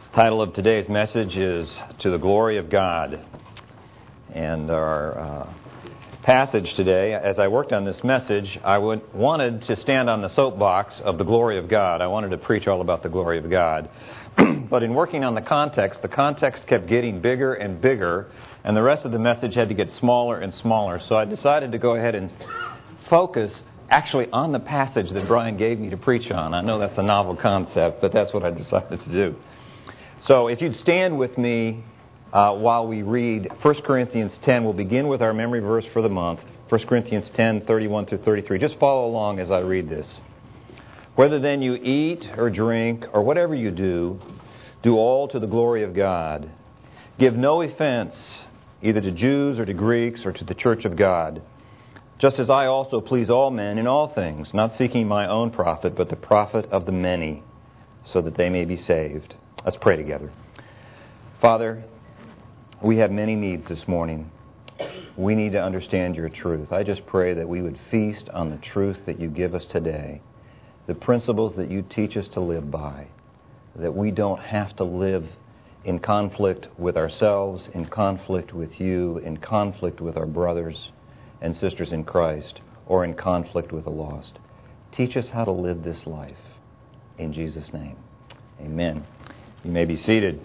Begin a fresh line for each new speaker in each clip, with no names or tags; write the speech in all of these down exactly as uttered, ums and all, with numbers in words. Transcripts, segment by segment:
Title of today's message is To the Glory of God. And our uh, passage today, as I worked on this message, I would, wanted to stand on the soapbox of the glory of God. I wanted to preach all about the glory of God. But in working on the context, the context kept getting bigger and bigger, and the rest of the message had to get smaller and smaller. So I decided to go ahead and focus actually on the passage that Brian gave me to preach on. I know that's a novel concept, but that's what I decided to do. So if you'd stand with me uh, while we read First Corinthians ten, we'll begin with our memory verse for the month, First Corinthians ten, thirty-one through thirty-three. Just follow along as I read this. Whether then you eat or drink or whatever you do, do all to the glory of God. Give no offense either to Jews or to Greeks or to the church of God, just as I also please all men in all things, not seeking my own profit, but the profit of the many, so that they may be saved. Let's pray together. Father, we have many needs this morning. We need to understand your truth. I just pray that we would feast on the truth that you give us today, the principles that you teach us to live by, that we don't have to live in conflict with ourselves, in conflict with you, in conflict with our brothers and sisters in Christ, or in conflict with the lost. Teach us how to live this life. In Jesus' name, amen. You may be seated.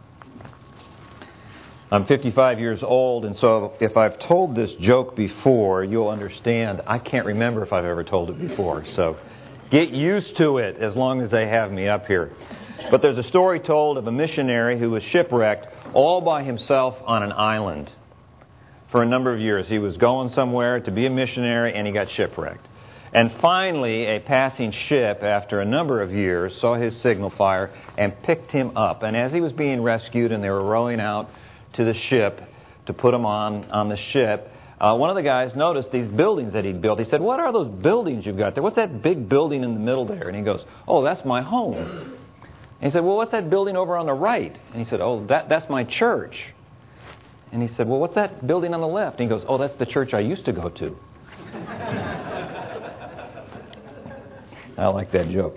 I'm fifty-five years old, and so if I've told this joke before, you'll understand I can't remember if I've ever told it before. So get used to it as long as they have me up here. But there's a story told of a missionary who was shipwrecked all by himself on an island for a number of years. He was going somewhere to be a missionary, and he got shipwrecked. And finally, a passing ship, after a number of years, saw his signal fire and picked him up. And as he was being rescued and they were rowing out to the ship to put him on, on the ship, uh, one of the guys noticed these buildings that he'd built. He said, "What are those buildings you've got there? What's that big building in the middle there?" And he goes, "Oh, that's my home." And he said, "Well, what's that building over on the right?" And he said, "Oh, that, that's my church." And he said, "Well, what's that building on the left?" And he goes, "Oh, that's the church I used to go to." I like that joke.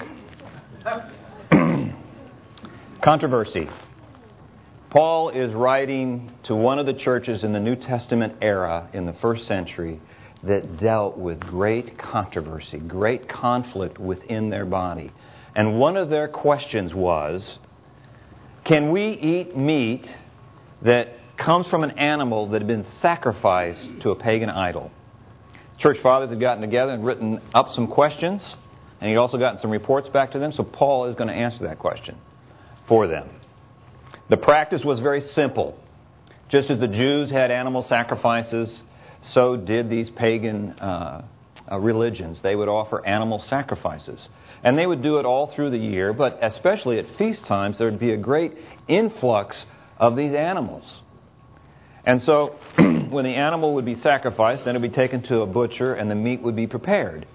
Controversy. Paul is writing to one of the churches in the New Testament era in the first century that dealt with great controversy, great conflict within their body. And one of their questions was, can we eat meat that comes from an animal that had been sacrificed to a pagan idol? Church fathers had gotten together and written up some questions, and he'd also gotten some reports back to them, so Paul is going to answer that question for them. The practice was very simple. Just as the Jews had animal sacrifices, so did these pagan uh, uh, religions. They would offer animal sacrifices. And they would do it all through the year, but especially at feast times, there would be a great influx of these animals. And so when the animal would be sacrificed, then it would be taken to a butcher and the meat would be prepared.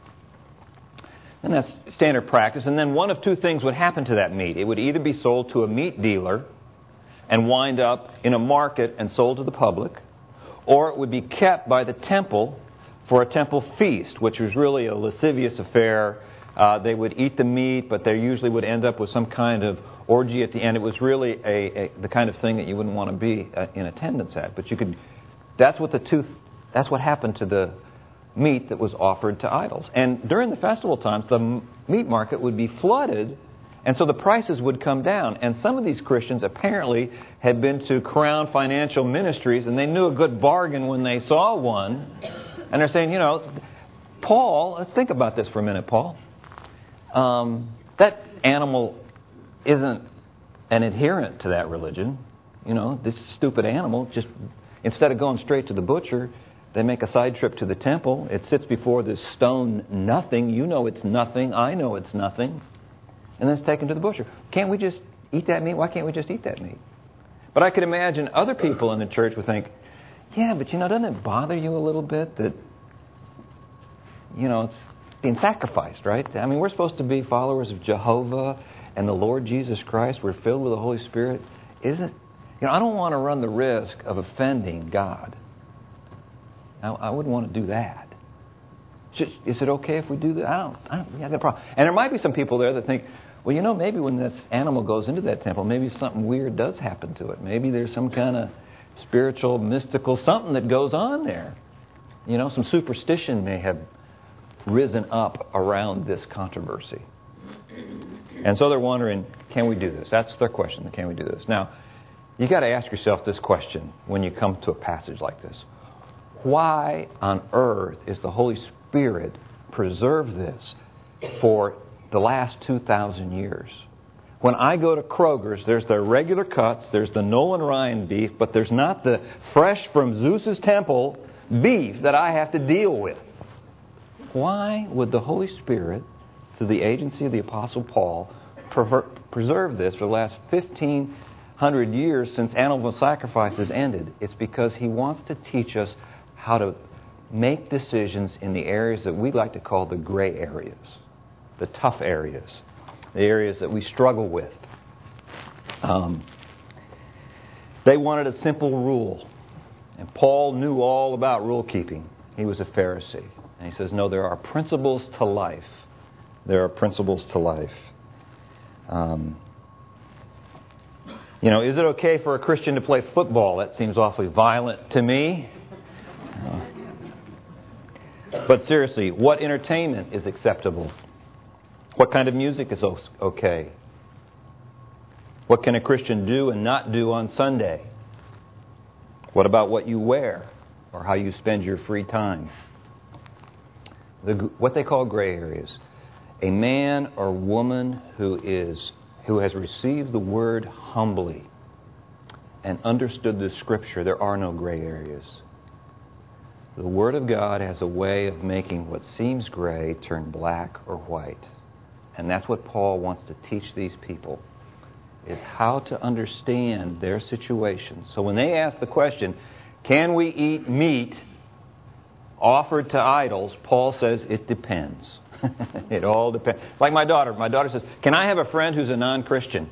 And that's standard practice. And then one of two things would happen to that meat. It would either be sold to a meat dealer and wind up in a market and sold to the public, or it would be kept by the temple for a temple feast, which was really a lascivious affair. Uh, they would eat the meat, but they usually would end up with some kind of orgy at the end. It was really a, a the kind of thing that you wouldn't want to be uh, in attendance at. But you could. That's what the two. That's what happened to the meat that was offered to idols. And during the festival times, the meat market would be flooded, and so the prices would come down. And some of these Christians apparently had been to Crown Financial Ministries, and they knew a good bargain when they saw one. And they're saying, you know, Paul, let's think about this for a minute, Paul. Um, that animal isn't an adherent to that religion. You know, this stupid animal, just instead of going straight to the butcher, they make a side trip to the temple. It sits before this stone nothing. You know it's nothing. I know it's nothing. And then it's taken to the butcher. Can't we just eat that meat? Why can't we just eat that meat? But I could imagine other people in the church would think, yeah, but you know, doesn't it bother you a little bit that, you know, it's being sacrificed, right? I mean, we're supposed to be followers of Jehovah and the Lord Jesus Christ. We're filled with the Holy Spirit. Isn't, you know, I don't want to run the risk of offending God. I, I wouldn't want to do that. Should, is it okay if we do that? I don't, I don't yeah, no problem. And there might be some people there that think, well, you know, maybe when this animal goes into that temple, maybe something weird does happen to it. Maybe there's some kind of spiritual, mystical something that goes on there. You know, some superstition may have risen up around this controversy. And so they're wondering, can we do this? That's their question, can we do this? Now, you got to ask yourself this question when you come to a passage like this. Why on earth is the Holy Spirit preserved this for the last two thousand years? When I go to Kroger's, there's the regular cuts, there's the Nolan Ryan beef, but there's not the fresh from Zeus's temple beef that I have to deal with. Why would the Holy Spirit, through the agency of the Apostle Paul, prever- preserve this for the last fifteen hundred years since animal sacrifices ended? It's because He wants to teach us how to make decisions in the areas that we like to call the gray areas, the tough areas, the areas that we struggle with. Um, they wanted a simple rule. And Paul knew all about rule keeping. He was a Pharisee. And he says, no, there are principles to life. There are principles to life. Um, you know, is it okay for a Christian to play football? That seems awfully violent to me. Uh, but seriously, what entertainment is acceptable? What kind of music is okay? What can a Christian do and not do on Sunday? What about what you wear or how you spend your free time? The, what they call gray areas. A man or woman who is who has received the Word humbly and understood the Scripture, there are no gray areas. The Word of God has a way of making what seems gray turn black or white. And that's what Paul wants to teach these people, is how to understand their situation. So when they ask the question, can we eat meat offered to idols? Paul says it depends. It all depends. It's like my daughter. My daughter says, can I have a friend who's a non-Christian?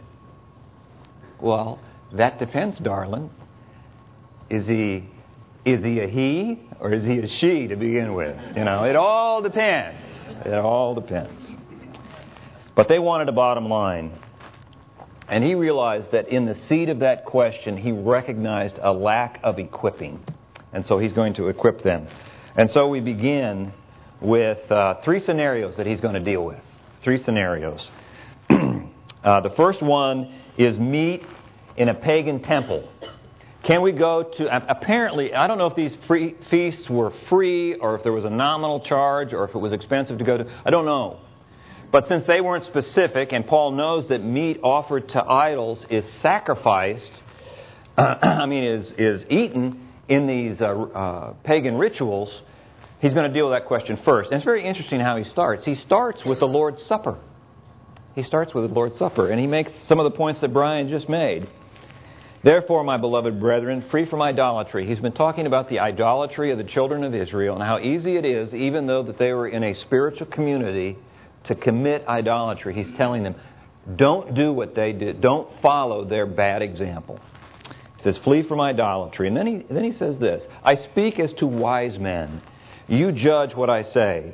Well, that depends, darling. Is he is he a he or is he a she to begin with? You know, it all depends. It all depends. But they wanted a bottom line. And he realized that in the seed of that question, he recognized a lack of equipping. And so he's going to equip them. And so we begin with uh, three scenarios that he's going to deal with. Three scenarios. uh, the first one is meat in a pagan temple. Can we go to... Uh, apparently, I don't know if these free feasts were free or if there was a nominal charge or if it was expensive to go to. I don't know. But since they weren't specific, and Paul knows that meat offered to idols is sacrificed, uh, I mean, is is eaten in these uh, uh, pagan rituals, he's going to deal with that question first. And it's very interesting how he starts. He starts with the Lord's Supper. He starts with the Lord's Supper, and he makes some of the points that Brian just made. Therefore, my beloved brethren, free from idolatry. He's been talking about the idolatry of the children of Israel and how easy it is, even though that they were in a spiritual community, to commit idolatry. He's telling them, don't do what they did. Don't follow their bad example. He says, flee from idolatry. And then he, then he says this, I speak as to wise men. You judge what I say.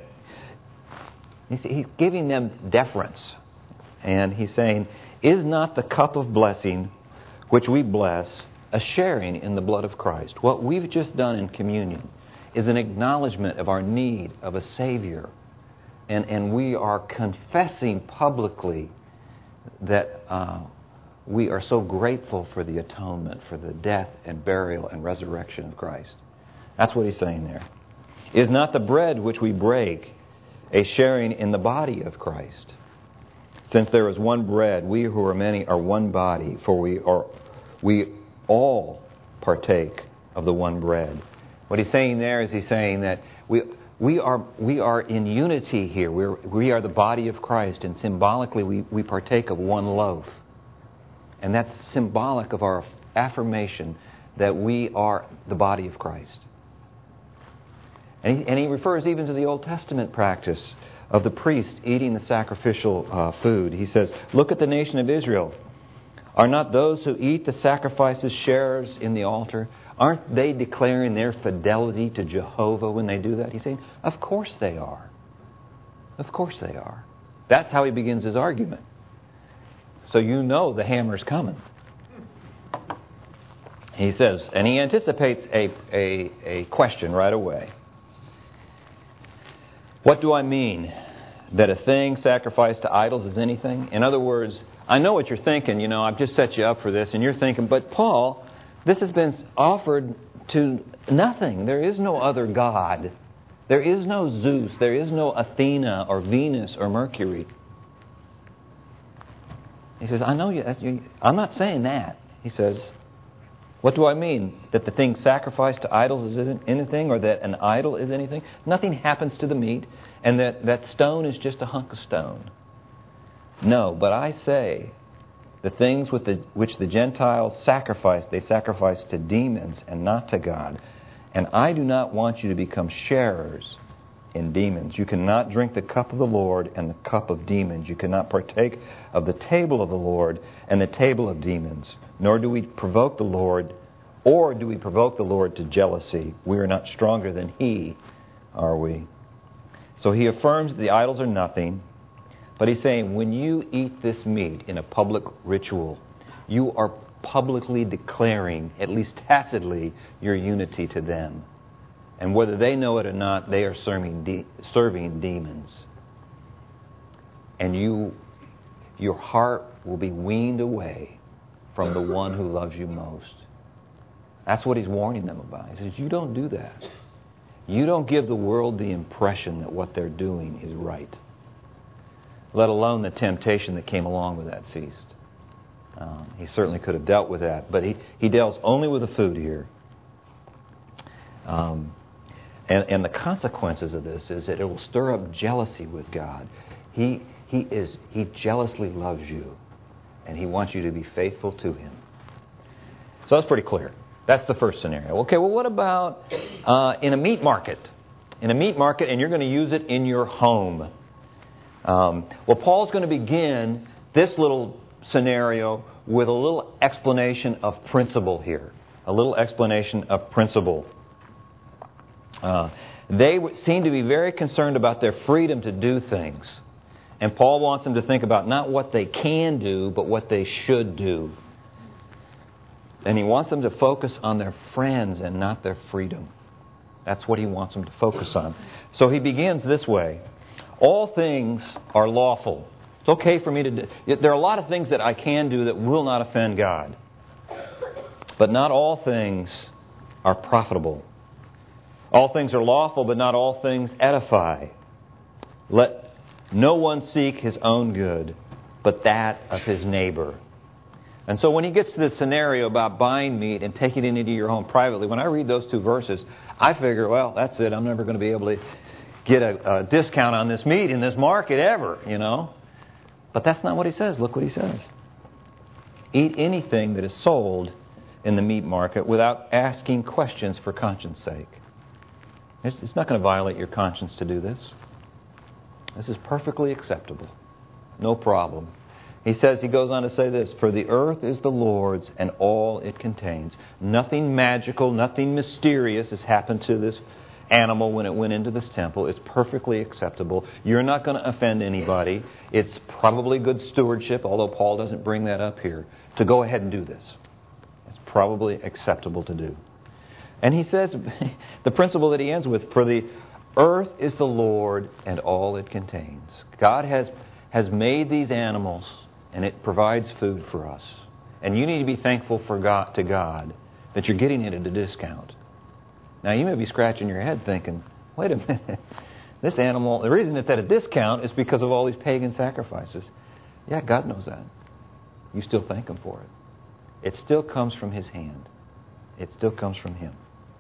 You see, he's giving them deference. And he's saying, is not the cup of blessing which we bless a sharing in the blood of Christ? What we've just done in communion is an acknowledgement of our need of a Savior. And and we are confessing publicly that uh, we are so grateful for the atonement, for the death and burial and resurrection of Christ. That's what he's saying there. Is not the bread which we break a sharing in the body of Christ? Since there is one bread, we who are many are one body, for we are we all partake of the one bread. What he's saying there is he's saying that we we are we are in unity here. We're, we are the body of Christ, and symbolically we, we partake of one loaf. And that's symbolic of our affirmation that we are the body of Christ. And he, and he refers even to the Old Testament practice of the priest eating the sacrificial uh, food. He says, look at the nation of Israel. Are not those who eat the sacrifices sharers in the altar? Aren't they declaring their fidelity to Jehovah when they do that? He's saying, of course they are. Of course they are. That's how he begins his argument. So you know the hammer's coming. He says, and he anticipates a, a, a question right away. What do I mean? That a thing sacrificed to idols is anything? In other words, I know what you're thinking. You know, I've just set you up for this. And you're thinking, but Paul, this has been offered to nothing. There is no other God. There is no Zeus. There is no Athena or Venus or Mercury. He says, I know you. I'm not saying that. He says, what do I mean? That the thing sacrificed to idols is anything, or that an idol is anything? Nothing happens to the meat, and that, that stone is just a hunk of stone. No, but I say, the things with the, which the Gentiles sacrifice, they sacrifice to demons and not to God. And I do not want you to become sharers in demons. You cannot drink the cup of the Lord and the cup of demons. You cannot partake of the table of the Lord and the table of demons. Nor do we provoke the Lord, or do we provoke the Lord to jealousy. We are not stronger than He, are we? So he affirms the idols are nothing. But he's saying, when you eat this meat in a public ritual, you are publicly declaring, at least tacitly, your unity to them. And whether they know it or not, they are serving de- serving demons. And you, your heart will be weaned away from the one who loves you most. That's what he's warning them about. He says, you don't do that. You don't give the world the impression that what they're doing is right. Let alone the temptation that came along with that feast. Um, he certainly could have dealt with that, but he, he deals only with the food here. Um, and, and the consequences of this is that it will stir up jealousy with God. He, he, is, he jealously loves you, and He wants you to be faithful to Him. So that's pretty clear. That's the first scenario. Okay, well, what about uh, in a meat market? In a meat market, and you're going to use it in your home. Um, well, Paul's going to begin this little scenario with a little explanation of principle here. A little explanation of principle. Uh, they seem to be very concerned about their freedom to do things. And Paul wants them to think about not what they can do, but what they should do. And he wants them to focus on their friends and not their freedom. That's what he wants them to focus on. So he begins this way. All things are lawful. It's okay for me to do. There are a lot of things that I can do that will not offend God. But not all things are profitable. All things are lawful, but not all things edify. Let no one seek his own good, but that of his neighbor. And so when he gets to the scenario about buying meat and taking it into your home privately, when I read those two verses, I figure, well, that's it. I'm never going to be able to get a, a discount on this meat in this market ever, you know. But that's not what he says. Look what he says. Eat anything that is sold in the meat market without asking questions for conscience sake. It's, it's not going to violate your conscience to do this. This is perfectly acceptable. No problem. He says, he goes on to say this, for the earth is the Lord's and all it contains. Nothing magical, nothing mysterious has happened to this animal when it went into this temple. It's perfectly acceptable. You're not going to offend anybody. It's probably good stewardship, although Paul doesn't bring that up here, to go ahead and do this. It's probably acceptable to do. And he says, the principle that he ends with, for the earth is the Lord and all it contains. God has, has made these animals, and it provides food for us. And you need to be thankful for God, to God that you're getting it at a discount. Now, you may be scratching your head thinking, wait a minute, this animal, the reason it's at a discount is because of all these pagan sacrifices. Yeah, God knows that. You still thank Him for it. It still comes from His hand. It still comes from Him.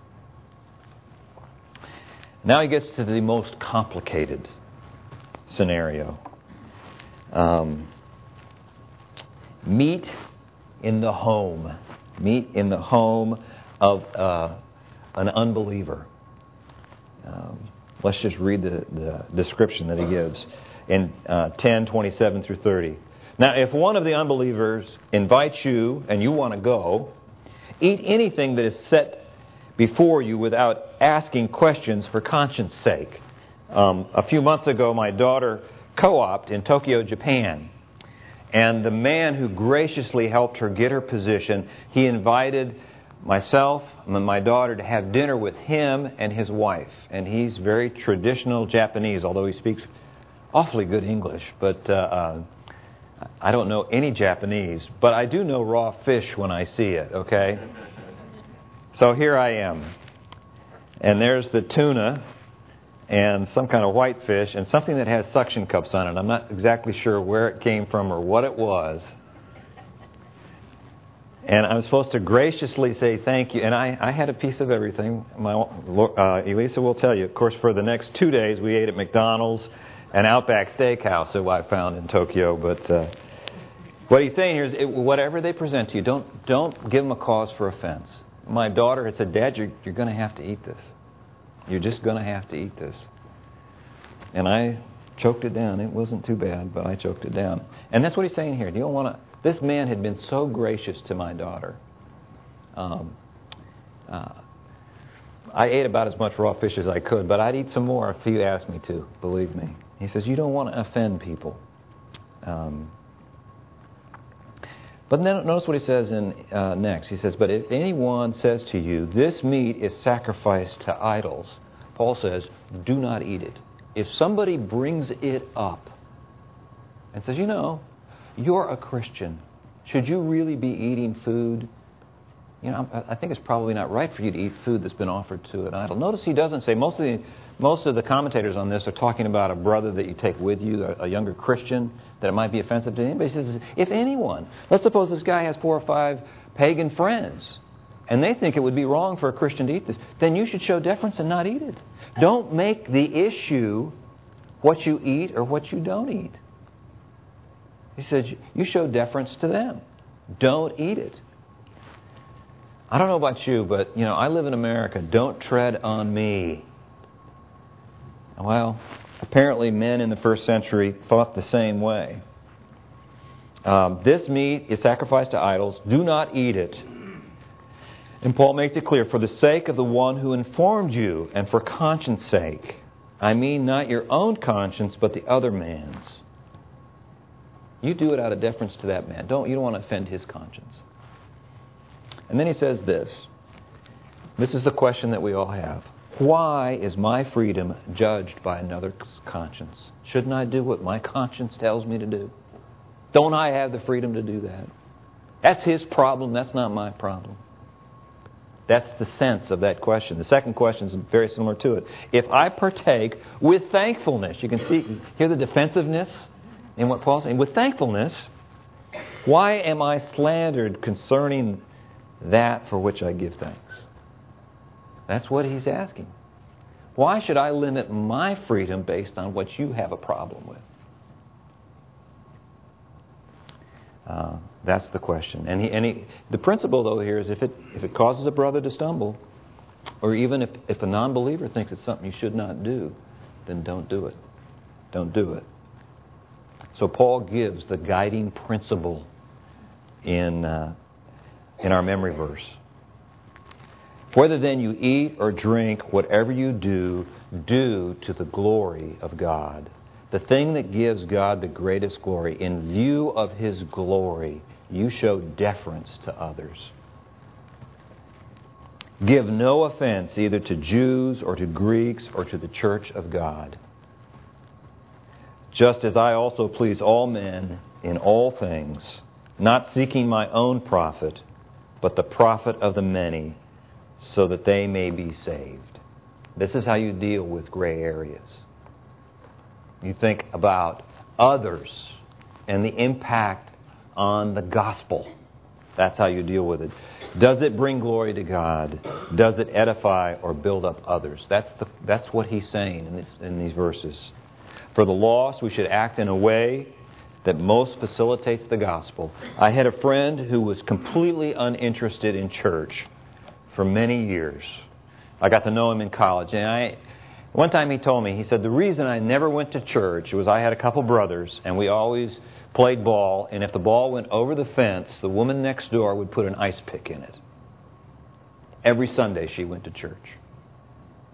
Now he gets to the most complicated scenario. Um, meat in the home. Meat in the home of uh, an unbeliever. Um, let's just read the, the description that he gives in uh, ten, twenty-seven through thirty. Now, if one of the unbelievers invites you and you want to go, eat anything that is set before you without asking questions for conscience sake. Um, a few months ago, my daughter co-opted in Tokyo, Japan. And the man who graciously helped her get her position, he invited myself and my daughter to have dinner with him and his wife. And he's very traditional Japanese, although he speaks awfully good English. But uh, uh, I don't know any Japanese, but I do know raw fish when I see it, okay? So here I am. And there's the tuna and some kind of white fish and something that has suction cups on it. I'm not exactly sure where it came from or what it was. And I'm supposed to graciously say thank you. And I, I had a piece of everything. My uh, Elisa will tell you. Of course, for the next two days, we ate at McDonald's and Outback Steakhouse that I found in Tokyo. But uh, what he's saying here is, it, whatever they present to you, don't don't give them a cause for offense. My daughter had said, Dad, you're, you're going to have to eat this. You're just going to have to eat this. And I choked it down. It wasn't too bad, but I choked it down. And that's what he's saying here. You don't want to. This man had been so gracious to my daughter. Um, uh, I ate about as much raw fish as I could, but I'd eat some more if he asked me to, believe me. He says, you don't want to offend people. Um, but then notice what he says in uh, next. He says, but if anyone says to you, this meat is sacrificed to idols, Paul says, do not eat it. If somebody brings it up and says, you know, you're a Christian, should you really be eating food? You know, I think it's probably not right for you to eat food that's been offered to an idol. Notice he doesn't say, most of the, most of the commentators on this are talking about a brother that you take with you, a, a younger Christian, that it might be offensive to anybody. He says, if anyone, let's suppose this guy has four or five pagan friends, and they think it would be wrong for a Christian to eat this, then you should show deference and not eat it. Don't make the issue what you eat or what you don't eat. He says, you show deference to them. Don't eat it. I don't know about you, but, you know, I live in America. Don't tread on me. Well, apparently men in the first century thought the same way. Um, this meat is sacrificed to idols. Do not eat it. And Paul makes it clear, for the sake of the one who informed you and for conscience sake. I mean not your own conscience, but the other man's. You do it out of deference to that man. Don't you don't want to offend his conscience. And then he says this. This is the question that we all have. Why is my freedom judged by another's conscience? Shouldn't I do what my conscience tells me to do? Don't I have the freedom to do that? That's his problem. That's not my problem. That's the sense of that question. The second question is very similar to it. If I partake with thankfulness, you can see, hear the defensiveness in what Paul's saying. With thankfulness, why am I slandered concerning that for which I give thanks? That's what he's asking. Why should I limit my freedom based on what you have a problem with? Uh, that's the question. And he, and he, the principle, though, here is if it if it causes a brother to stumble, or even if, if a non-believer thinks it's something you should not do, then don't do it. Don't do it. So Paul gives the guiding principle in uh, in our memory verse. Whether then you eat or drink, whatever you do, do to the glory of God. The thing that gives God the greatest glory, in view of His glory, you show deference to others. Give no offense either to Jews or to Greeks or to the church of God. Just as I also please all men in all things, not seeking my own profit, but the profit of the many, so that they may be saved. This is how you deal with gray areas. You think about others and the impact on the gospel. That's how you deal with it. Does it bring glory to God? Does it edify or build up others? That's the that's what he's saying in this in these verses. For the lost, we should act in a way that most facilitates the gospel. I had a friend who was completely uninterested in church for many years. I got to know him in college, and I one time he told me, he said, the reason I never went to church was I had a couple brothers, and we always played ball, and if the ball went over the fence, the woman next door would put an ice pick in it. Every Sunday she went to church.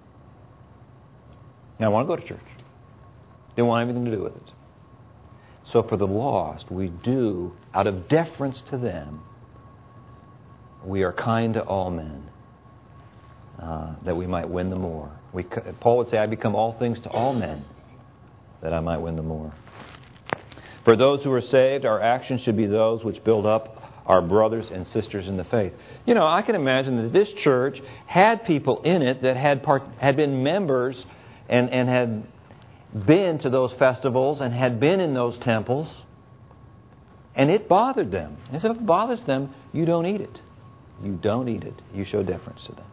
Now I want to go to church. Didn't want anything to do with it. So for the lost, we do, out of deference to them, we are kind to all men, uh, that we might win the more. We, Paul would say, I become all things to all men, that I might win the more. For those who are saved, our actions should be those which build up our brothers and sisters in the faith. You know, I can imagine that this church had people in it that had part, had been members and, and had been to those festivals and had been in those temples, and it bothered them. And so if it bothers them, you don't eat it. You don't eat it. You show deference to them.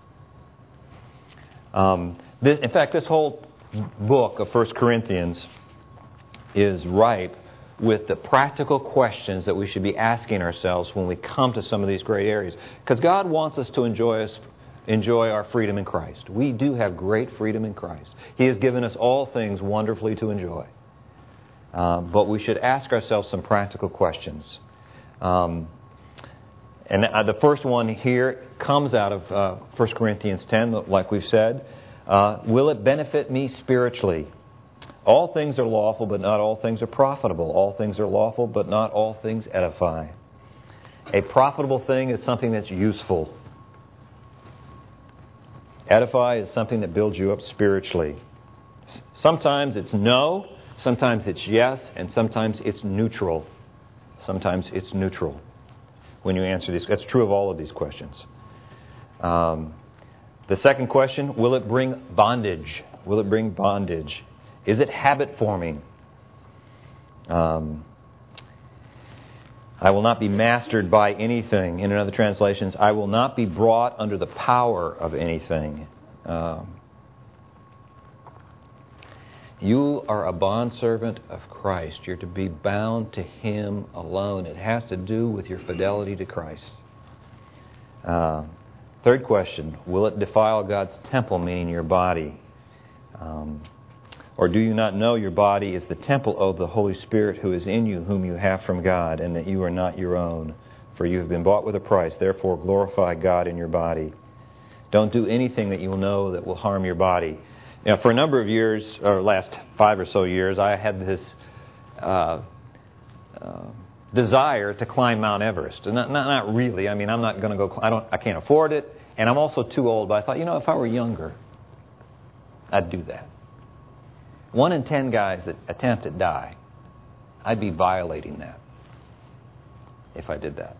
Um, this, in fact, this whole book of First Corinthians is ripe with the practical questions that we should be asking ourselves when we come to some of these great areas. Because God wants us to enjoy us, enjoy our freedom in Christ. We do have great freedom in Christ. He has given us all things wonderfully to enjoy. Uh, but we should ask ourselves some practical questions. Um, and uh, the first one here comes out of uh, First Corinthians ten, like we've said. Uh, will it benefit me spiritually? All things are lawful, but not all things are profitable. All things are lawful, but not all things edify. A profitable thing is something that's useful. Edify is something that builds you up spiritually. Sometimes it's no, sometimes it's yes, and sometimes it's neutral. Sometimes it's neutral when you answer these. That's true of all of these questions. Um, the second question, will it bring bondage? Will it bring bondage? Is it habit forming? Um, I will not be mastered by anything. In other translations, I will not be brought under the power of anything. Um, you are a bondservant of Christ. You're to be bound to Him alone. It has to do with your fidelity to Christ. Uh, third question, will it defile God's temple, meaning your body? Um, Or do you not know your body is the temple of the Holy Spirit who is in you, whom you have from God, and that you are not your own? For you have been bought with a price. Therefore glorify God in your body. Don't do anything that you will know that will harm your body. Now, for a number of years, or last five or so years, I had this uh, uh, desire to climb Mount Everest. And not, not, not really. I mean, I'm not going to go. I don't. I can't afford it, and I'm also too old. But I thought, you know, if I were younger, I'd do that. One in ten guys that attempt to die, I'd be violating that if I did that.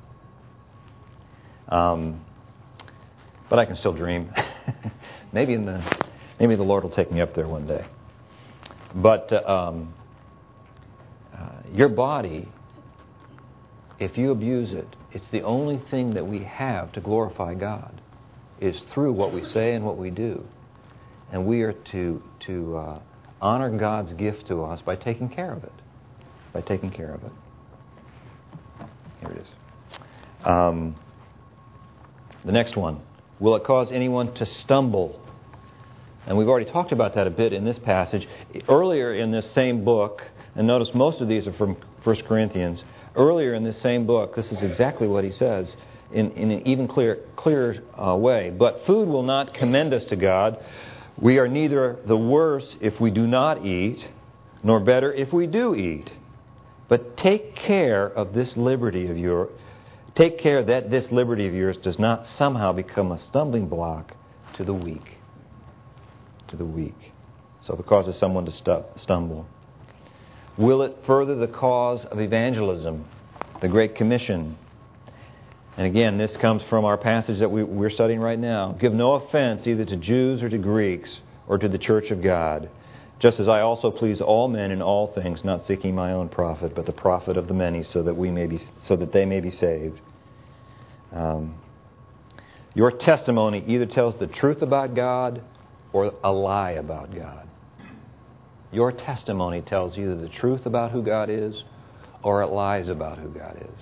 Um, but I can still dream. maybe in the maybe the Lord will take me up there one day. But uh, um, uh, your body, if you abuse it, it's the only thing that we have to glorify God, is through what we say and what we do, and we are to to. Uh, honor God's gift to us by taking care of it. By taking care of it. Here it is. Um, the next one. Will it cause anyone to stumble? And we've already talked about that a bit in this passage. Earlier in this same book, and notice most of these are from First Corinthians. Earlier in this same book, this is exactly what he says in, in an even clear, clearer uh, way. But food will not commend us to God. We are neither the worse if we do not eat, nor better if we do eat. But take care of this liberty of yours. Take care that this liberty of yours does not somehow become a stumbling block to the weak. To the weak. So if it causes someone to stu- stumble. Will it further the cause of evangelism, the Great Commission? And again, this comes from our passage that we, we're studying right now. Give no offense either to Jews or to Greeks or to the church of God, just as I also please all men in all things, not seeking my own profit, but the profit of the many, so that we may be, so that they may be saved. Um, your testimony either tells the truth about God or a lie about God. Your testimony tells either the truth about who God is or it lies about who God is.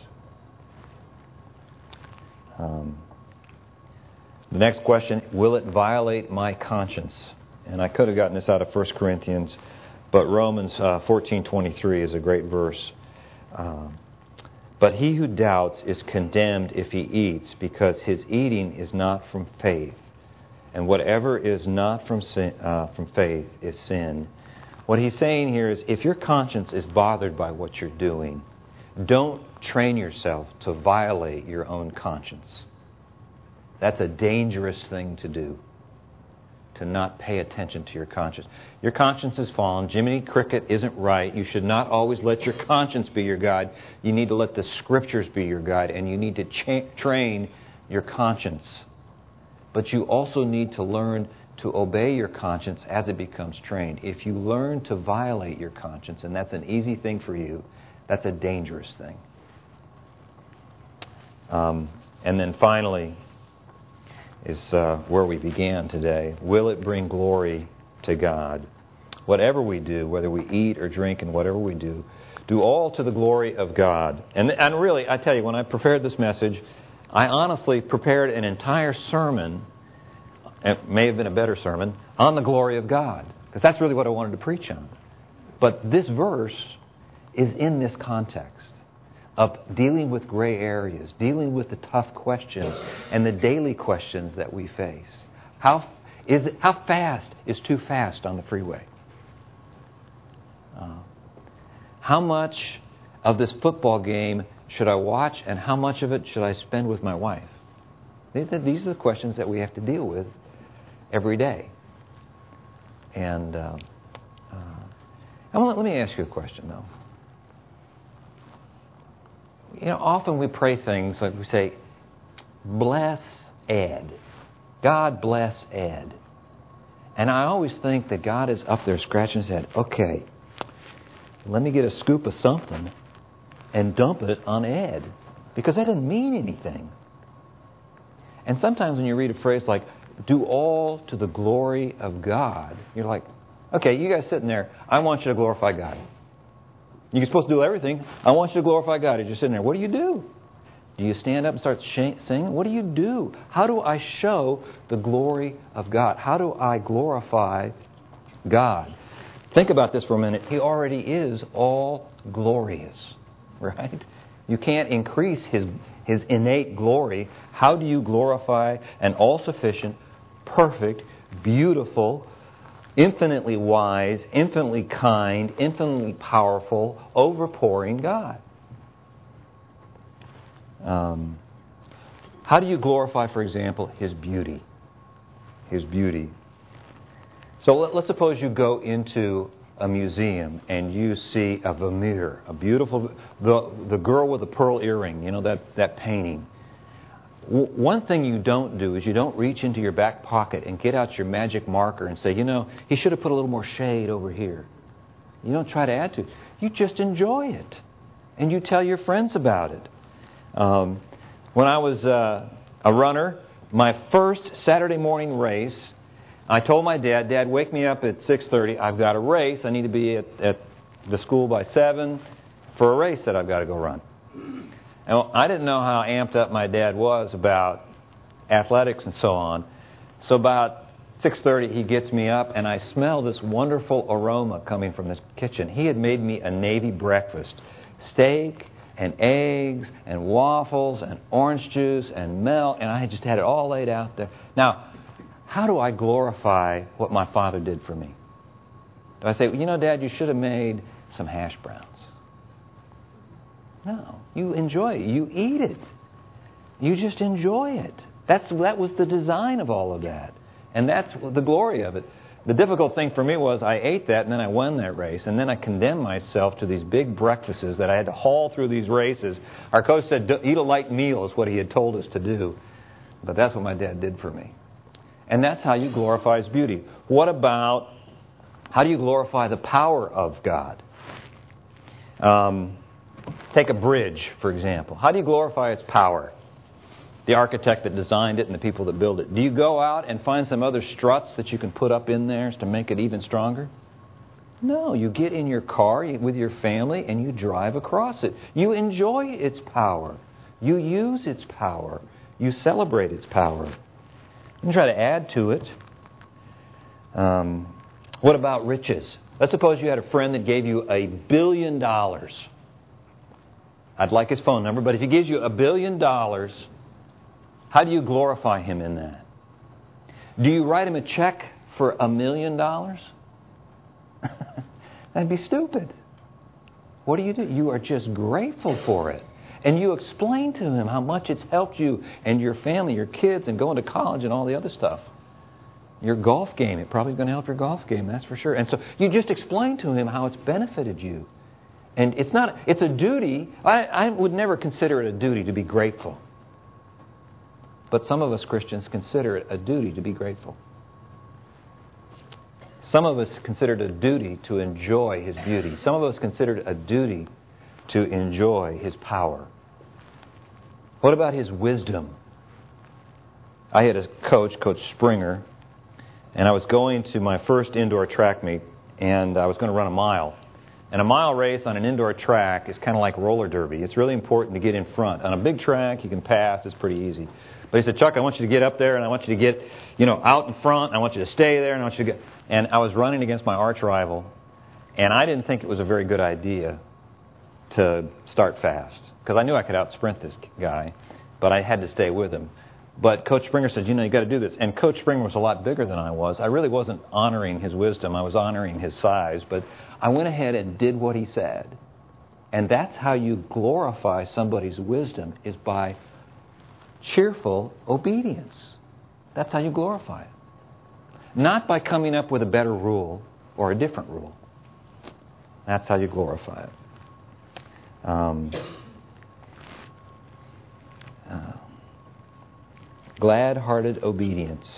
Um, the next question, will it violate my conscience? And I could have gotten this out of First Corinthians, but Romans uh, fourteen twenty-three is a great verse. Um, but he who doubts is condemned if he eats, because his eating is not from faith. And whatever is not from sin, uh, from faith is sin. What he's saying here is, if your conscience is bothered by what you're doing, don't train yourself to violate your own conscience. That's a dangerous thing to do, to not pay attention to your conscience. Your conscience has fallen. Jiminy Cricket isn't right. You should not always let your conscience be your guide. You need to let the Scriptures be your guide, and you need to cha- train your conscience. But you also need to learn to obey your conscience as it becomes trained. If you learn to violate your conscience, and that's an easy thing for you, that's a dangerous thing. Um, and then finally is uh, where we began today. Will it bring glory to God? Whatever we do, whether we eat or drink and whatever we do, do all to the glory of God. And, and really, I tell you, when I prepared this message, I honestly prepared an entire sermon, it may have been a better sermon, on the glory of God. Because that's really what I wanted to preach on. But this verse is in this context of dealing with gray areas, dealing with the tough questions and the daily questions that we face. How is it, how fast is too fast on the freeway? Uh, how much of this football game should I watch, and how much of it should I spend with my wife? These are the questions that we have to deal with every day. And uh, uh, I want, let me ask you a question, though. You know, often we pray things like we say, bless Ed. God bless Ed. And I always think that God is up there scratching his head. Okay, let me get a scoop of something and dump it on Ed. Because that didn't mean anything. And sometimes when you read a phrase like, do all to the glory of God, you're like, okay, you guys sitting there, I want you to glorify God. You're supposed to do everything. I want you to glorify God. You're just sitting there. What do you do? Do you stand up and start sh- singing? What do you do? How do I show the glory of God? How do I glorify God? Think about this for a minute. He already is all glorious, right? You can't increase His, His innate glory. How do you glorify an all-sufficient, perfect, beautiful, infinitely wise, infinitely kind, infinitely powerful, overpouring God? Um, how do you glorify, for example, His beauty? His beauty. So let, let's suppose you go into a museum and you see a Vermeer, a beautiful, the the girl with the pearl earring, you know, that, that painting. W- one thing you don't do is you don't reach into your back pocket and get out your magic marker and say, you know, he should have put a little more shade over here. You don't try to add to it. You just enjoy it. And you tell your friends about it. Um, when I was uh, a runner, my first Saturday morning race, I told my dad, Dad, wake me up at six thirty. I've got a race. I need to be at, at the school by seven for a race that I've got to go run. And I didn't know how amped up my dad was about athletics and so on. So about six thirty, he gets me up, and I smell this wonderful aroma coming from this kitchen. He had made me a Navy breakfast. Steak and eggs and waffles and orange juice and milk, and I had just had it all laid out there. Now, how do I glorify what my father did for me? Do I say, you know, Dad, you should have made some hash browns? No. You enjoy it. You eat it. You just enjoy it. That's That was the design of all of that. And that's the glory of it. The difficult thing for me was I ate that and then I won that race. And then I condemned myself to these big breakfasts that I had to haul through these races. Our coach said, eat a light meal is what he had told us to do. But that's what my dad did for me. And that's how you glorify His beauty. What about, how do you glorify the power of God? Um, take a bridge, for example. How do you glorify its power? The architect that designed it and the people that build it. Do you go out and find some other struts that you can put up in there to make it even stronger? No, you get in your car with your family and you drive across it. You enjoy its power. You use its power. You celebrate its power. You can try to add to it. Um, what about riches? Let's suppose you had a friend that gave you a billion dollars. I'd like his phone number, but if he gives you a billion dollars, how do you glorify him in that? Do you write him a check for a million dollars? That'd be stupid. What do you do? You are just grateful for it. And you explain to him how much it's helped you and your family, your kids, and going to college and all the other stuff. Your golf game, it's probably going to help your golf game, that's for sure. And so you just explain to him how it's benefited you. And it's not, it's a duty. I, I would never consider it a duty to be grateful. But some of us Christians consider it a duty to be grateful. Some of us consider it a duty to enjoy His beauty. Some of us consider it a duty to enjoy His power. What about His wisdom? I had a coach, Coach Springer, and I was going to my first indoor track meet, and I was going to run a mile. And a mile race on an indoor track is kind of like roller derby. It's really important to get in front. On a big track, you can pass. It's pretty easy. But he said, Chuck, I want you to get up there, and I want you to get, you know, out in front. And I want you to stay there, and I want you to get... And I was running against my arch rival, and I didn't think it was a very good idea to start fast, because I knew I could out-sprint this guy, but I had to stay with him. But Coach Springer said, you know, you got to do this. And Coach Springer was a lot bigger than I was. I really wasn't honoring his wisdom. I was honoring his size. But I went ahead and did what he said. And that's how you glorify somebody's wisdom, is by cheerful obedience. That's how you glorify it. Not by coming up with a better rule or a different rule. That's how you glorify it. Um, uh, glad-hearted obedience.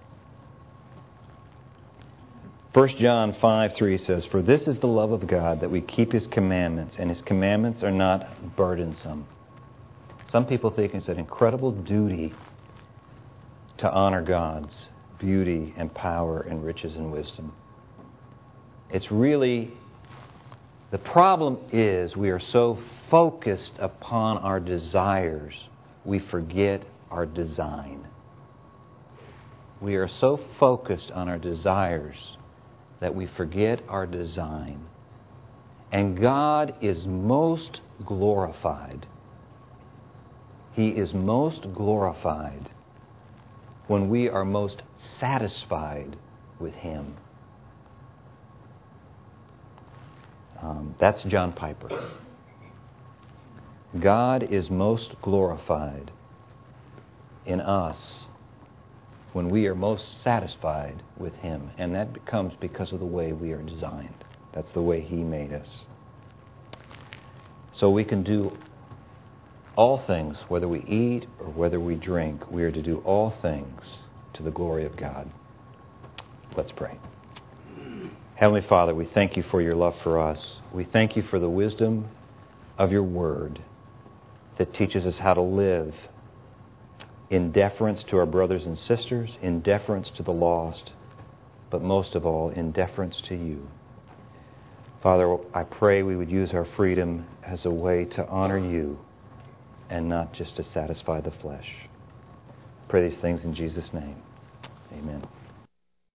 First John five three says, "For this is the love of God, that we keep His commandments, and His commandments are not burdensome." Some people think it's an incredible duty to honor God's beauty and power and riches and wisdom. It's really, the problem is we are so focused upon our desires, we forget our design. We are so focused on our desires that we forget our design. And God is most glorified. He is most glorified when we are most satisfied with Him. Um, that's John Piper. God is most glorified in us when we are most satisfied with Him. And that comes because of the way we are designed. That's the way He made us. So we can do all things, whether we eat or whether we drink, we are to do all things to the glory of God. Let's pray. Heavenly Father, we thank You for Your love for us. We thank You for the wisdom of Your Word that teaches us how to live in deference to our brothers and sisters, in deference to the lost, but most of all, in deference to You. Father, I pray we would use our freedom as a way to honor You and not just to satisfy the flesh. Pray these things in Jesus' name. Amen.